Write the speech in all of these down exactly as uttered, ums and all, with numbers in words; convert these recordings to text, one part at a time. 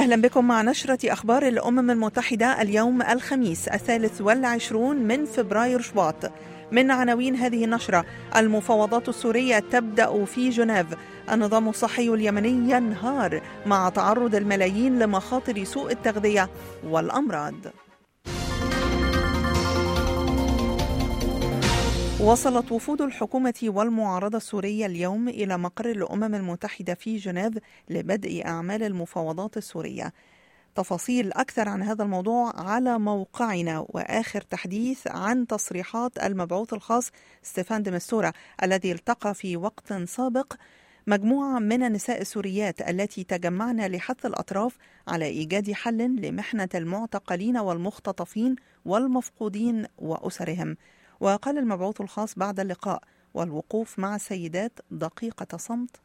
أهلا بكم مع نشرة أخبار الأمم المتحدة اليوم الخميس الثالث والعشرون من فبراير شباط. من عناوين هذه النشرة: المفاوضات السورية تبدأ في جنيف، النظام الصحي اليمني ينهار مع تعرض الملايين لمخاطر سوء التغذية والأمراض. وصلت وفود الحكومة والمعارضة السورية اليوم إلى مقر الأمم المتحدة في جنيف لبدء أعمال المفاوضات السورية. تفاصيل أكثر عن هذا الموضوع على موقعنا، وآخر تحديث عن تصريحات المبعوث الخاص ستيفان دي مستورا الذي التقى في وقت سابق مجموعة من النساء السوريات التي تجمعن لحث الأطراف على إيجاد حل لمحنة المعتقلين والمختطفين والمفقودين وأسرهم. وقال المبعوث الخاص بعد اللقاء والوقوف مع السيدات دقيقة صمت: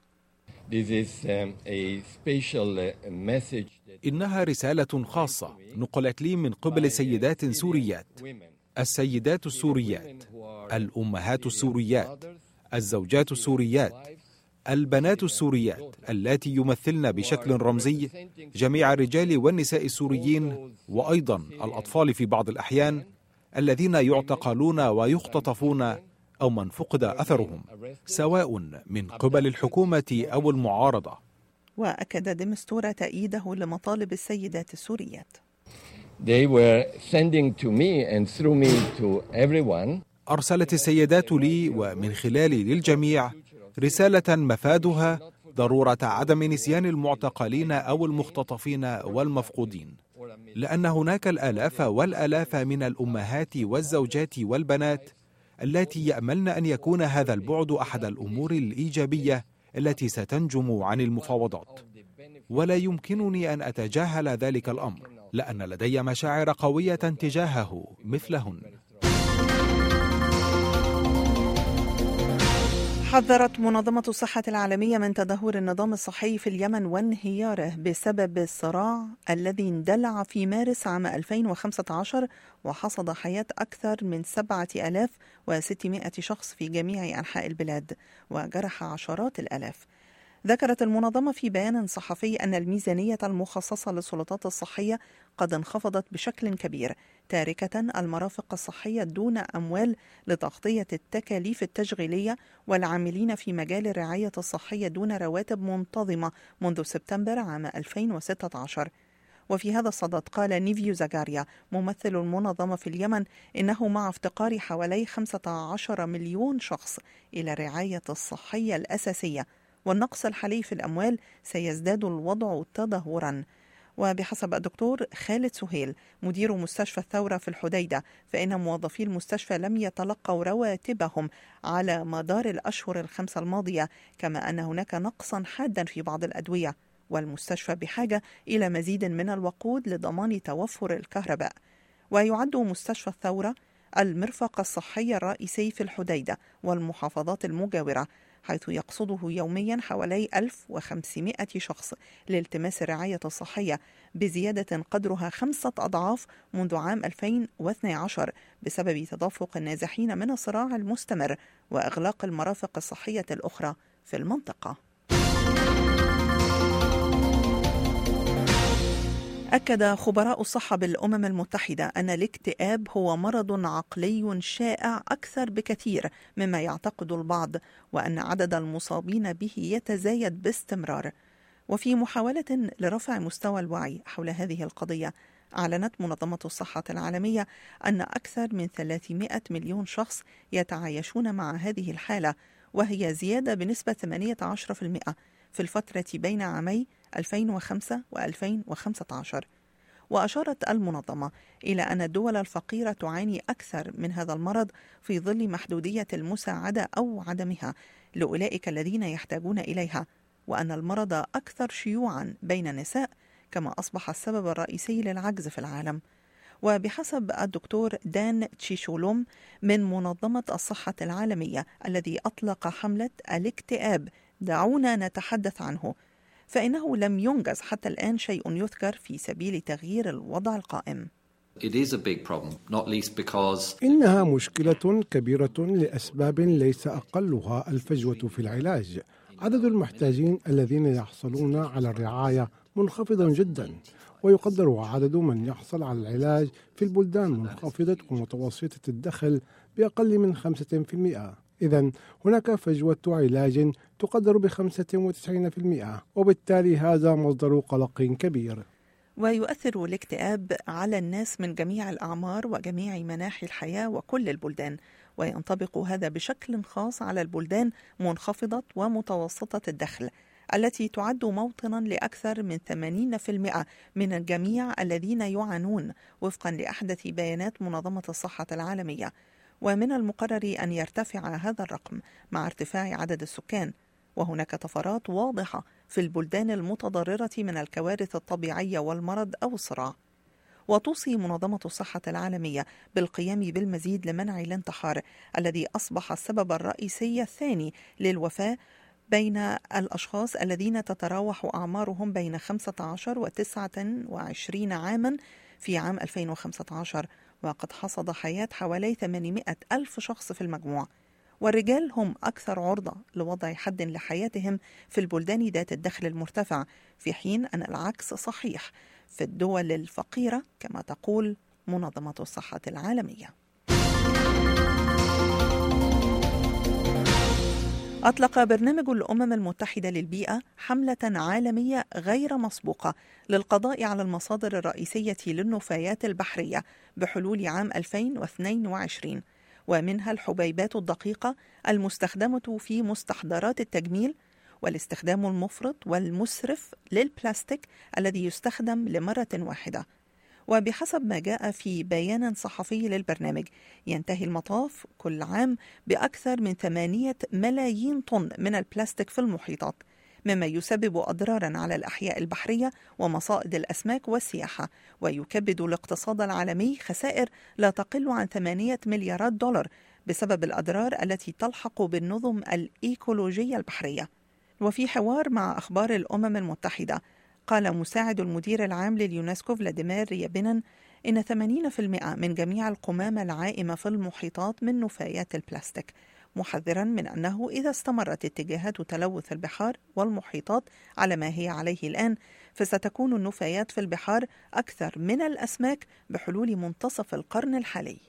إنها رسالة خاصة نقلت لي من قبل سيدات سوريات، السيدات السوريات، الأمهات السوريات، الزوجات السوريات، البنات السوريات اللاتي يمثلن بشكل رمزي جميع الرجال والنساء السوريين، وأيضا الأطفال في بعض الأحيان الذين يعتقلون ويختطفون أو من فقد أثرهم سواء من قبل الحكومة أو المعارضة. وأكد دي مستورا تأييده لمطالب السيدات السوريات. أرسلت السيدات لي ومن خلالي للجميع رسالة مفادها ضرورة عدم نسيان المعتقلين أو المختطفين والمفقودين، لأن هناك الآلاف والآلاف من الأمهات والزوجات والبنات التي يأملن أن يكون هذا البعد أحد الأمور الإيجابية التي ستنجم عن المفاوضات، ولا يمكنني أن أتجاهل ذلك الأمر، لأن لدي مشاعر قوية تجاهه مثلهن. حذرت منظمة الصحة العالمية من تدهور النظام الصحي في اليمن وانهياره بسبب الصراع الذي اندلع في مارس عام ألفين وخمسة عشر وحصد حياة أكثر من سبعة آلاف وستمائة شخص في جميع أنحاء البلاد وجرح عشرات الآلاف. ذكرت المنظمة في بيان صحفي أن الميزانية المخصصة للسلطات الصحية قد انخفضت بشكل كبير، تاركة المرافق الصحية دون أموال لتغطية التكاليف التشغيلية والعاملين في مجال الرعاية الصحية دون رواتب منتظمة منذ سبتمبر عام ألفين وستة عشر. وفي هذا الصدد قال نيفيو زاغاريا ممثل المنظمة في اليمن إنه مع افتقار حوالي خمسة عشر مليون شخص إلى الرعاية الصحية الأساسية والنقص الحالي في الأموال سيزداد الوضع تدهورا. وبحسب الدكتور خالد سهيل مدير مستشفى الثورة في الحديدة، فإن موظفي المستشفى لم يتلقوا رواتبهم على مدار الأشهر الخمسة الماضية، كما أن هناك نقصا حادا في بعض الأدوية، والمستشفى بحاجة إلى مزيد من الوقود لضمان توفر الكهرباء. ويعد مستشفى الثورة المرفق الصحي الرئيسي في الحديدة والمحافظات المجاورة، حيث يقصده يوميا حوالي ألف وخمسمائة شخص لالتماس الرعاية الصحية، بزيادة قدرها خمسة أضعاف منذ عام ألفين واثني عشر بسبب تدفق النازحين من الصراع المستمر وإغلاق المرافق الصحية الأخرى في المنطقة. أكد خبراء الصحة بالأمم المتحدة أن الاكتئاب هو مرض عقلي شائع أكثر بكثير مما يعتقد البعض، وأن عدد المصابين به يتزايد باستمرار. وفي محاولة لرفع مستوى الوعي حول هذه القضية، أعلنت منظمة الصحة العالمية أن أكثر من ثلاثمائة مليون شخص يتعايشون مع هذه الحالة، وهي زيادة بنسبة ثمانية عشر بالمئة في الفترة بين عامي ألفين وخمسة وألفين وخمسة عشر. وأشارت المنظمة إلى أن الدول الفقيرة تعاني أكثر من هذا المرض في ظل محدودية المساعدة أو عدمها لأولئك الذين يحتاجون إليها، وأن المرض أكثر شيوعا بين النساء، كما أصبح السبب الرئيسي للعجز في العالم. وبحسب الدكتور دان تشيشولوم من منظمة الصحة العالمية الذي أطلق حملة الاكتئاب دعونا نتحدث عنه، فإنه لم ينجز حتى الآن شيء يذكر في سبيل تغيير الوضع القائم. It is a big problem, not least because إنها مشكلة كبيرة لأسباب ليس أقلها الفجوة في العلاج. عدد المحتاجين الذين يحصلون على الرعاية منخفض جدا، ويقدر عدد من يحصل على العلاج في البلدان منخفضة ومتوسطة الدخل بأقل من خمسة بالمئة. إذن هناك فجوة علاج تقدر بخمسة وتسعين بالمئة، وبالتالي هذا مصدر قلق كبير. ويؤثر الاكتئاب على الناس من جميع الأعمار وجميع مناحي الحياة وكل البلدان، وينطبق هذا بشكل خاص على البلدان منخفضة ومتوسطة الدخل التي تعد موطنا لأكثر من ثمانين بالمئة من الجميع الذين يعانون وفقا لأحدث بيانات منظمة الصحة العالمية. ومن المقرر أن يرتفع هذا الرقم مع ارتفاع عدد السكان، وهناك طفرات واضحة في البلدان المتضررة من الكوارث الطبيعية والمرض أو الصراع. وتوصي منظمة الصحة العالمية بالقيام بالمزيد لمنع الانتحار الذي أصبح السبب الرئيسي الثاني للوفاة بين الأشخاص الذين تتراوح أعمارهم بين خمسة عشر وتسعة وعشرين عاما في عام ألفين وخمسة عشر، وقد حصد حياة حوالي ثمانمائة ألف شخص في المجموع. والرجال هم أكثر عرضة لوضع حد لحياتهم في البلدان ذات الدخل المرتفع، في حين أن العكس صحيح في الدول الفقيرة كما تقول منظمة الصحة العالمية. أطلق برنامج الأمم المتحدة للبيئة حملة عالمية غير مسبوقة للقضاء على المصادر الرئيسية للنفايات البحرية بحلول عام ألفين واثنين وعشرين، ومنها الحبيبات الدقيقة المستخدمة في مستحضرات التجميل، والاستخدام المفرط والمسرف للبلاستيك الذي يستخدم لمرة واحدة. وبحسب ما جاء في بيان صحفي للبرنامج، ينتهي المطاف كل عام بأكثر من ثمانية ملايين طن من البلاستيك في المحيطات، مما يسبب أضرارا على الأحياء البحرية ومصائد الأسماك والسياحة، ويكبد الاقتصاد العالمي خسائر لا تقل عن ثمانية مليارات دولار بسبب الأضرار التي تلحق بالنظم الإيكولوجية البحرية. وفي حوار مع أخبار الأمم المتحدة، قال مساعد المدير العام لليونسكو فلاديمير ريابينن إن ثمانين بالمئة من جميع القمامة العائمة في المحيطات من نفايات البلاستيك، محذرا من أنه إذا استمرت اتجاهات تلوث البحار والمحيطات على ما هي عليه الآن، فستكون النفايات في البحار أكثر من الأسماك بحلول منتصف القرن الحالي.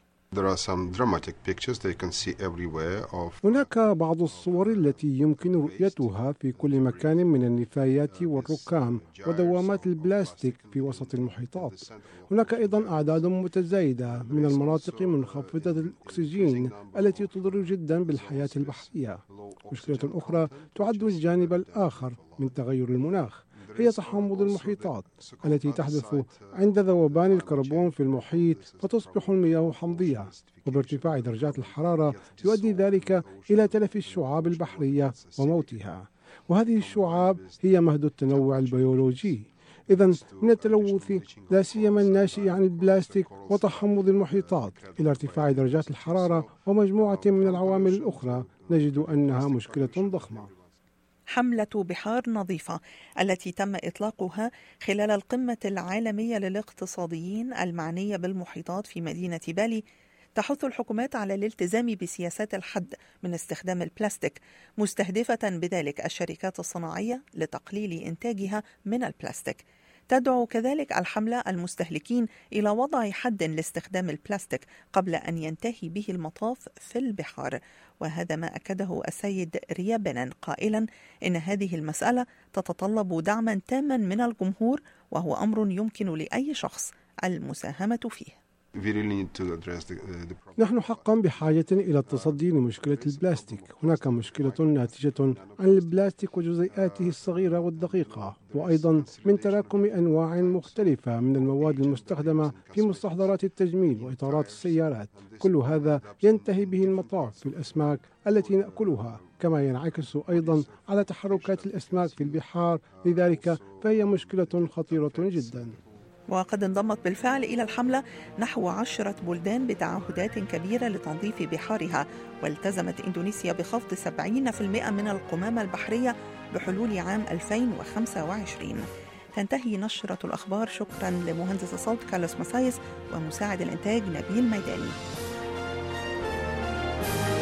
هناك بعض الصور التي يمكن رؤيتها في كل مكان من النفايات والركام ودوامات البلاستيك في وسط المحيطات. هناك أيضا أعداد متزايدة من المناطق منخفضة الأكسجين التي تضر جدا بالحياة البحرية. مشكلة أخرى تعد الجانب الآخر من تغير المناخ، هي تحمض المحيطات التي تحدث عند ذوبان الكربون في المحيط فتصبح المياه حمضية، وبارتفاع درجات الحرارة يؤدي ذلك إلى تلف الشعاب البحرية وموتها، وهذه الشعاب هي مهد التنوع البيولوجي. إذن من التلوث لا سيما الناشئ عن البلاستيك وتحمض المحيطات إلى ارتفاع درجات الحرارة ومجموعة من العوامل الأخرى، نجد أنها مشكلة ضخمة. حملة بحار نظيفة التي تم إطلاقها خلال القمة العالمية للاقتصاديين المعنية بالمحيطات في مدينة بالي تحث الحكومات على الالتزام بسياسات الحد من استخدام البلاستيك، مستهدفة بذلك الشركات الصناعية لتقليل إنتاجها من البلاستيك. تدعو كذلك الحملة المستهلكين إلى وضع حد لاستخدام البلاستيك قبل أن ينتهي به المطاف في البحار، وهذا ما أكده السيد ريابينن قائلا إن هذه المسألة تتطلب دعما تاما من الجمهور، وهو أمر يمكن لأي شخص المساهمة فيه. نحن حقا بحاجة إلى التصدي لمشكلة البلاستيك. هناك مشكلة ناتجة عن البلاستيك وجزيئاته الصغيرة والدقيقة، وأيضا من تراكم أنواع مختلفة من المواد المستخدمة في مستحضرات التجميل وإطارات السيارات. كل هذا ينتهي به المطاف في الأسماك التي نأكلها، كما ينعكس أيضا على تحركات الأسماك في البحار، لذلك فهي مشكلة خطيرة جدا. وقد انضمت بالفعل إلى الحملة نحو عشرة بلدان بتعهدات كبيرة لتنظيف بحارها، والتزمت إندونيسيا بخفض سبعين بالمئة من القمامة البحرية بحلول عام ألفين وخمسة وعشرين. تنتهي نشرة الأخبار. شكرا لمهندس الصوت كارلوس ماسايس ومساعد الإنتاج نبيل ميداني.